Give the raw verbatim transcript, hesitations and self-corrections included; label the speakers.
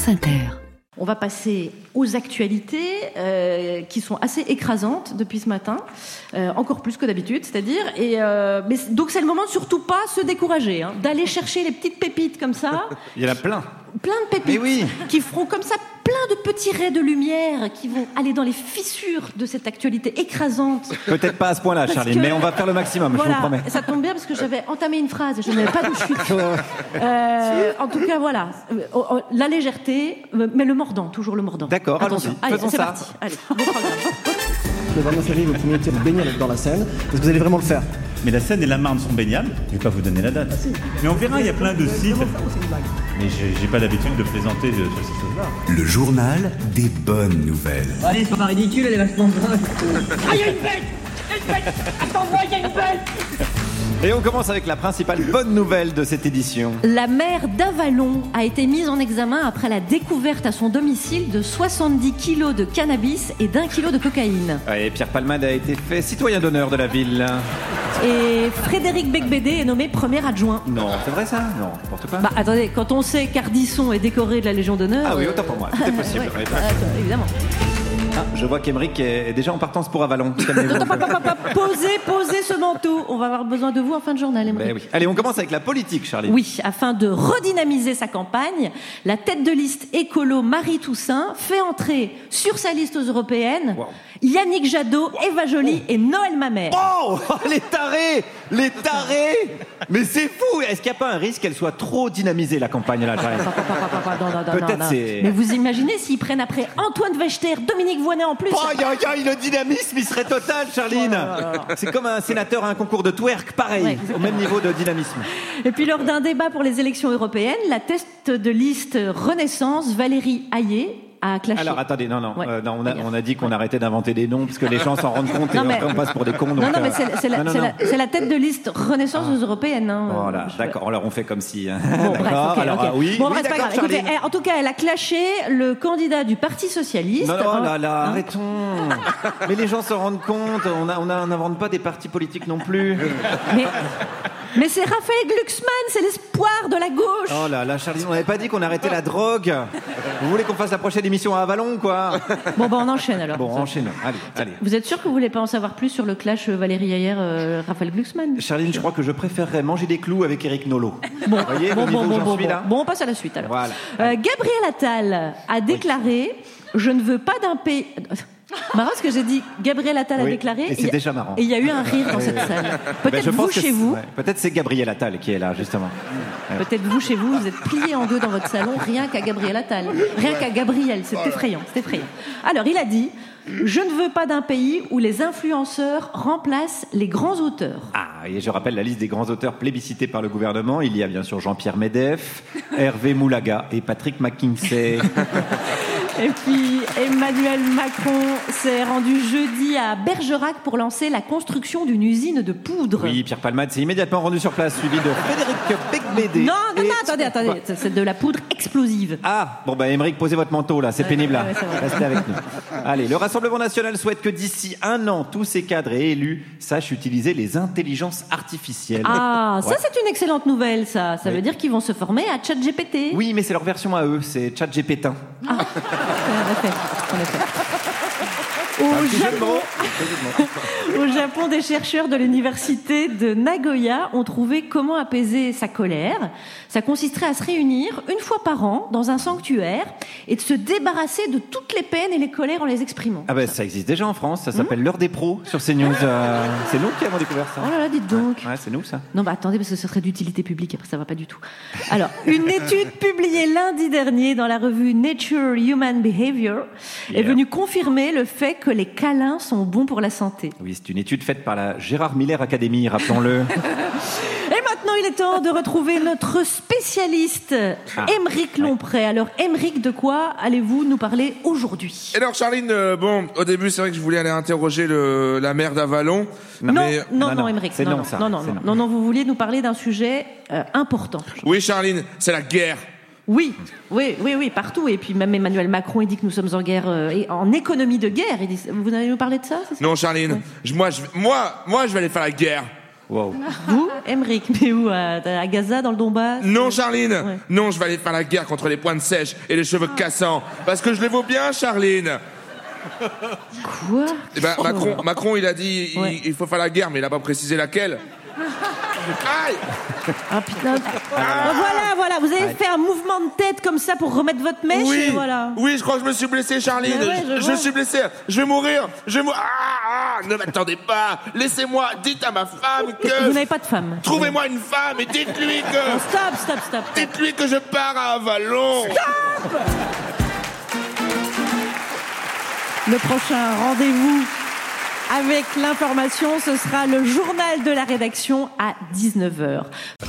Speaker 1: France Inter.
Speaker 2: On va passer aux actualités euh, qui sont assez écrasantes depuis ce matin, euh, encore plus que d'habitude, c'est-à-dire. Et euh, mais donc c'est le moment de surtout pas se décourager, hein, d'aller chercher les petites pépites comme ça.
Speaker 3: Il y en a plein.
Speaker 2: Plein de pépites
Speaker 3: oui.
Speaker 2: qui feront comme ça plein de petits raies de lumière qui vont aller dans les fissures de cette actualité écrasante.
Speaker 3: Peut-être pas à ce point-là, Charline, que... mais on va faire le maximum,
Speaker 2: voilà,
Speaker 3: je vous promets.
Speaker 2: Ça tombe bien parce que j'avais entamé une phrase et je ne savais pas d'où je suis. Euh, en tout cas, voilà, la légèreté, mais le mordant, toujours le mordant.
Speaker 3: D'accord,
Speaker 2: attention.
Speaker 3: Allez,
Speaker 2: Allez,
Speaker 3: faisons
Speaker 2: c'est
Speaker 3: ça.
Speaker 2: parti. Allez, bon programme.
Speaker 4: Je vais vraiment serrer votre métier de baigner dans la Seine. Est-ce que vous allez vraiment le faire?
Speaker 5: Mais la Seine et la Marne sont baignables. Je vais pas vous donner la date. Mais on verra, il y a plein de sites. Mais j'ai, j'ai pas l'habitude de plaisanter sur ces choses-là.
Speaker 6: Le journal des bonnes nouvelles.
Speaker 7: Allez, c'est pas ridicule, elle est vachement bonne.
Speaker 8: Ah, il y a une bête! Il y a une bête! Attends-moi, il y a une bête!
Speaker 3: Et on commence avec la principale bonne nouvelle de cette édition.
Speaker 2: La maire d'Avallon a été mise en examen après la découverte à son domicile de soixante-dix kilos de cannabis et d'un kilo de cocaïne.
Speaker 3: Et Pierre Palmade a été fait citoyen d'honneur de la ville.
Speaker 2: Et Frédéric Becbédé est nommé premier adjoint.
Speaker 3: Non, c'est vrai ça? Non, n'importe quoi.
Speaker 2: Bah attendez, quand on sait qu'Ardisson est décoré de la Légion d'honneur...
Speaker 3: Ah oui, autant pour moi, tout est possible.
Speaker 2: ouais,
Speaker 3: ouais,
Speaker 2: euh, évidemment.
Speaker 3: Ah, je vois qu'Émeric est déjà en partance pour Avallon.
Speaker 2: Posez, posez ce manteau. On va avoir besoin de vous en fin de journal, Émeric.
Speaker 3: Ben oui. Allez, on commence avec la politique, Charlie.
Speaker 2: Oui, afin de redynamiser sa campagne, la tête de liste écolo Marie Toussaint fait entrer sur sa liste aux européennes wow. Yannick Jadot, wow. Eva Joly oh. et Noël Mamère.
Speaker 3: Oh, les tarés, les tarés. Mais c'est fou. Est-ce qu'il n'y a pas un risque qu'elle soit trop dynamisée, la campagne là, Charlie? Peut-être c'est...
Speaker 2: Mais vous imaginez s'ils prennent après Antoine Wechter, Dominique Voynet en plus?
Speaker 3: Oh, y a, y a, le dynamisme, il serait total, Charline. Oh, c'est comme un sénateur à un concours de twerk, pareil, ouais. au même niveau de dynamisme.
Speaker 2: Et puis lors d'un débat pour les élections européennes, la tête de liste Renaissance, Valérie Hayé, a clashé.
Speaker 3: Alors attendez, non, non,
Speaker 2: ouais.
Speaker 3: euh, non on, a, on a dit qu'on ouais. arrêtait d'inventer des noms parce que les gens s'en rendent compte et non, mais... après on passe pour des cons. Donc,
Speaker 2: non, non, mais
Speaker 3: euh...
Speaker 2: c'est, c'est, la,
Speaker 3: non, non,
Speaker 2: c'est,
Speaker 3: non.
Speaker 2: La, c'est la tête de liste Renaissance ah. aux européennes. Hein,
Speaker 3: voilà,
Speaker 2: je...
Speaker 3: d'accord, alors on fait comme si... Hein.
Speaker 2: Bon,
Speaker 3: d'accord,
Speaker 2: bref, okay,
Speaker 3: alors
Speaker 2: okay.
Speaker 3: Ah, oui,
Speaker 2: bon,
Speaker 3: oui
Speaker 2: bref,
Speaker 3: d'accord,
Speaker 2: pas grave. Écoutez, elle, en tout cas, elle a clashé le candidat du Parti Socialiste.
Speaker 3: Non, non,
Speaker 2: hein.
Speaker 3: là, là, hein. arrêtons. Mais les gens s'en rendent compte, on n'invente pas des partis politiques non plus.
Speaker 2: Mais... Mais c'est Raphaël Glucksmann, c'est l'espoir de la gauche.
Speaker 3: Oh là là, Charlie, on n'avait pas dit qu'on arrêtait la drogue. Vous voulez qu'on fasse la prochaine émission à Avallon, quoi?
Speaker 2: Bon, bah on enchaîne alors.
Speaker 3: Bon, enchaînons. Allez, allez.
Speaker 2: Vous êtes sûr que vous voulez pas en savoir plus sur le clash Valérie Ayer, euh, Raphaël Glucksmann?
Speaker 3: Charline, je crois que je préférerais manger des clous avec Éric Nolot.
Speaker 2: Bon,
Speaker 3: vous voyez,
Speaker 2: bon,
Speaker 3: le niveau
Speaker 2: bon,
Speaker 3: où
Speaker 2: bon,
Speaker 3: j'en
Speaker 2: bon,
Speaker 3: suis, là.
Speaker 2: bon, on passe à la suite alors.
Speaker 3: Voilà.
Speaker 2: Euh, Gabriel Attal a déclaré oui. Je ne veux pas d'un pays. Marrant ce que j'ai dit, Gabriel Attal
Speaker 3: oui,
Speaker 2: a déclaré.
Speaker 3: Et c'est
Speaker 2: et
Speaker 3: déjà marrant.
Speaker 2: Et il y a eu un rire dans cette salle. Peut-être ben, vous chez vous.
Speaker 3: Ouais, peut-être c'est Gabriel Attal qui est là, justement.
Speaker 2: Ouais. Peut-être vous chez vous, vous êtes pliés en deux dans votre salon, rien qu'à Gabriel Attal. Rien ouais. qu'à Gabriel, c'est ouais. effrayant, c'est effrayant. Alors, il a dit je ne veux pas d'un pays où les influenceurs remplacent les grands auteurs.
Speaker 3: Ah, et je rappelle la liste des grands auteurs plébiscités par le gouvernement. Il y a bien sûr Jean-Pierre Medef, Hervé Moulaga et Patrick McKinsey.
Speaker 2: Et puis Emmanuel Macron s'est rendu jeudi à Bergerac pour lancer la construction d'une usine de poudre.
Speaker 3: Oui, Pierre Palmade s'est immédiatement rendu sur place, suivi de Frédéric Becbédé.
Speaker 2: Non, non,
Speaker 3: et...
Speaker 2: non, attendez, attendez, Quoi c'est de la poudre explosive.
Speaker 3: Ah, bon bah Émeric, posez votre manteau là, c'est
Speaker 2: ouais,
Speaker 3: pénible là.
Speaker 2: Ouais, ouais,
Speaker 3: Restez avec nous. Allez, le Rassemblement National souhaite que d'ici un an, tous ses cadres et élus sachent utiliser les intelligences artificielles.
Speaker 2: Ah,
Speaker 3: ouais.
Speaker 2: ça c'est une excellente nouvelle, ça. Ça
Speaker 3: oui.
Speaker 2: veut dire qu'ils vont se former à ChatGPT.
Speaker 3: Oui, mais c'est leur version à eux, c'est ChatGPT.
Speaker 2: Ah, en effet, en effet. Au Japon, au Japon, des chercheurs de l'université de Nagoya ont trouvé comment apaiser sa colère. Ça consisterait à se réunir une fois par an dans un sanctuaire et de se débarrasser de toutes les peines et les colères en les exprimant.
Speaker 3: Ah ben ça existe déjà en France, ça s'appelle mmh. l'heure des pros sur CNews. Euh, c'est nous qui avons découvert ça.
Speaker 2: Oh là là, dites donc.
Speaker 3: Ouais, c'est nous ça.
Speaker 2: Non bah attendez parce que ce serait d'utilité publique, après ça va pas du tout. Alors, une étude publiée lundi dernier dans la revue Nature Human Behavior yeah. est venue confirmer le fait que les câlins sont bons pour la santé.
Speaker 3: Oui, c'est une étude faite par la Gérard Miller Academy, rappelons-le.
Speaker 2: Et maintenant, il est temps de retrouver notre spécialiste, ah, Émeric Lompré. Ouais. Alors, Émeric, de quoi allez-vous nous parler aujourd'hui?
Speaker 9: Alors, Charline, euh, bon, au début, c'est vrai que je voulais aller interroger le, la maire d'Avallon.
Speaker 2: Non, mais... non, non, non, Émeric,
Speaker 3: c'est
Speaker 2: non,
Speaker 3: non, ça,
Speaker 2: non, non,
Speaker 3: c'est
Speaker 2: non, non, non, vous vouliez nous parler d'un sujet euh, important.
Speaker 9: Oui, Charline, c'est la guerre.
Speaker 2: Oui, oui, oui, oui, partout. Et puis même Emmanuel Macron, il dit que nous sommes en guerre, euh, en économie de guerre. Il dit, vous allez nous parler de ça, c'est ça?
Speaker 9: Non, Charline, ouais. je, moi, je, moi, moi, je vais aller faire la guerre.
Speaker 3: Wow.
Speaker 2: Vous, Emmerich, mais où à, à Gaza, dans le Donbass?
Speaker 9: Non, Charline.
Speaker 2: Ouais.
Speaker 9: Non, je vais aller faire la guerre contre les pointes sèches et les cheveux cassants. Parce que je les vaux bien, Charline.
Speaker 2: Quoi?
Speaker 9: Eh ben, Macron, Macron, il a dit il,
Speaker 2: Ouais.
Speaker 9: il faut faire la guerre, mais il a pas précisé laquelle. Aïe!
Speaker 2: Ah putain. Ah, voilà, voilà, vous avez fait un mouvement de tête comme ça pour remettre votre mèche
Speaker 9: Oui,
Speaker 2: et voilà.
Speaker 9: oui, je crois que je me suis blessé, Charline.
Speaker 2: Mais ouais, je
Speaker 9: je
Speaker 2: vois.
Speaker 9: je suis blessé. Je vais mourir. Je vais mourir. Ah, ah, ne m'attendez pas. Laissez-moi. Dites à ma femme que.
Speaker 2: Vous n'avez pas de femme.
Speaker 9: Trouvez-moi une femme et dites-lui
Speaker 2: Oh,
Speaker 9: que.
Speaker 2: stop, stop, stop.
Speaker 9: Dites-lui que je pars à Avalon.
Speaker 2: Le prochain rendez-vous avec l'information, ce sera le journal de la rédaction à dix-neuf heures.